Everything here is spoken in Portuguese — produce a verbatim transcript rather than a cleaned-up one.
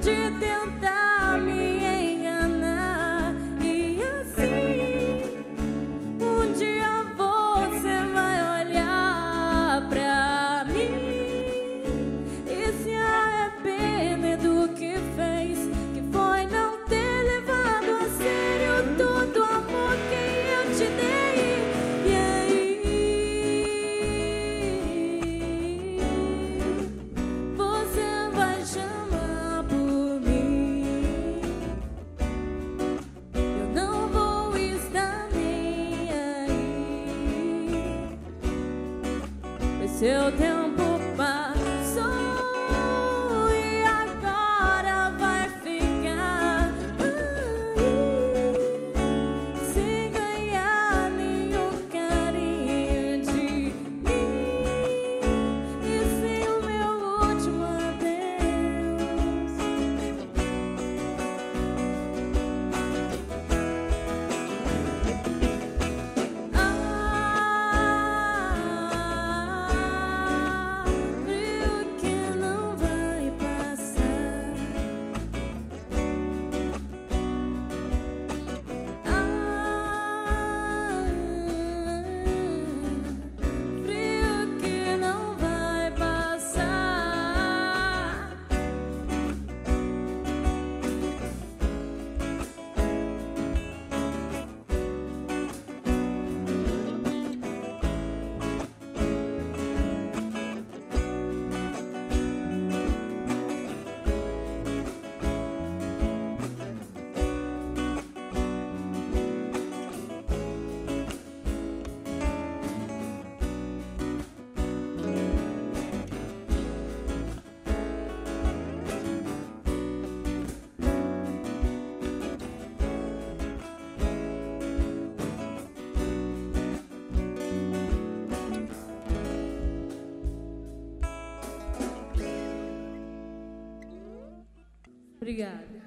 de tentar me enganar. E assim, um dia você vai olhar pra mim e se arrepender do que fez, que foi não ter levado a sério todo o amor que eu te dei. E aí você vai chamar por mim, eu não vou estar nem aí. O seu tempo passou e agora vai ficar aí, sem ganhar nenhum carinho de mim e sem o meu último adeus. Ah, frio que não vai passar. Ah, frio que não vai passar. Obrigada.